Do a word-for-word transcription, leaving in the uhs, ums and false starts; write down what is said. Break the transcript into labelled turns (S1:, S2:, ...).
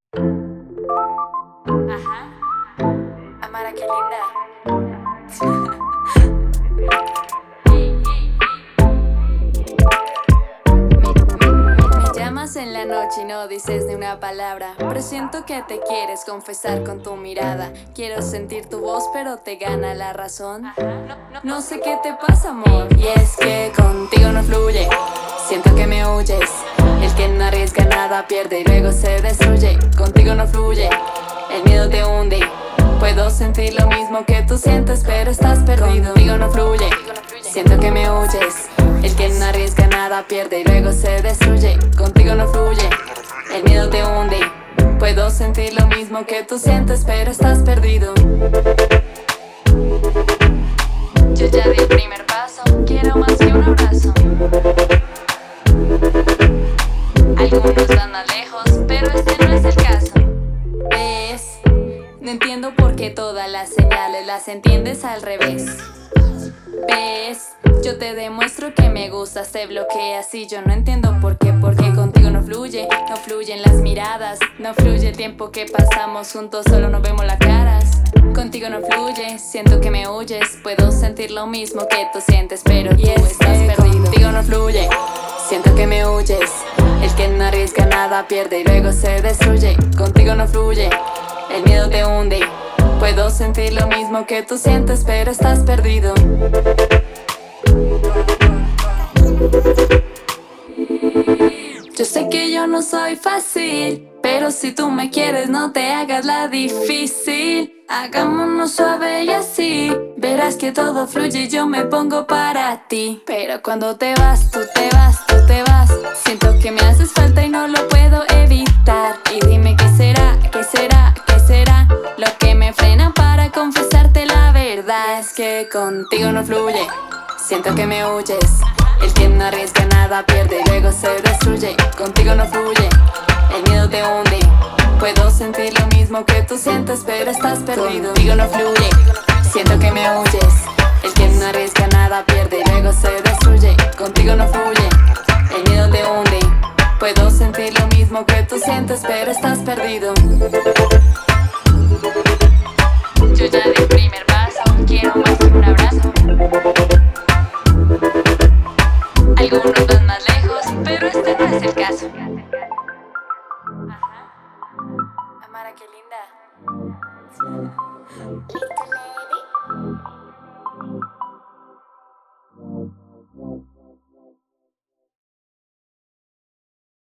S1: Ajá. Amara, qué linda. Me llamas en la noche y no dices ni una palabra. Presiento que te quieres confesar con tu mirada. Quiero sentir tu voz pero te gana la razón. No sé qué te pasa, amor. Y es que contigo no fluye. Siento que me huyes. El que no arriesga nada pierde y luego se destruye. Contigo no fluye. El miedo te hunde. Puedo sentir lo mismo que tú sientes, pero estás perdido. Contigo no fluye. Siento que me huyes. El que no arriesga nada pierde y luego se destruye. Contigo no fluye. El miedo te hunde. Puedo sentir lo mismo que tú sientes, pero estás perdido. Yo ya di el primer paso. Quiero más que un abrazo. Algunos van más lejos, pero este no es el caso. ¿Ves? No entiendo por qué todas las señales las entiendes al revés. ¿Ves? Yo te demuestro que me gustas, te bloqueas y yo no entiendo por qué. Porque contigo no fluye, no fluyen las miradas, no fluye el tiempo que pasamos juntos, solo nos vemos las caras. Contigo no fluye, siento que me huyes. Puedo sentir lo mismo que tú sientes, pero tú estás perdido. Contigo no fluye, siento que me huyes. El que no arriesga nada pierde y luego se destruye. Contigo no fluye, el miedo te hunde. Puedo sentir lo mismo que tú sientes, pero estás perdido. Yo sé que yo no soy fácil, pero si tú me quieres no te hagas la difícil. Hagámonos suave y así, verás que todo fluye y yo me pongo para ti. Pero cuando te vas, tú te vas, tú te vas. Siento que me haces falta y no lo puedo evitar. Y dime qué será, qué será, qué será lo que me frena para confesarte la verdad. Es que contigo no fluye, siento que me huyes. El que no arriesga nada pierde y luego se destruye. Contigo no fluye, el miedo te hunde. Puedo sentir lo mismo que tú sientes, pero estás perdido. Contigo no fluye, siento que me huyes. El que no arriesga nada pierde y luego se destruye. Contigo no fluye, el miedo te hunde. Puedo sentir lo mismo que tú sientes, pero estás perdido.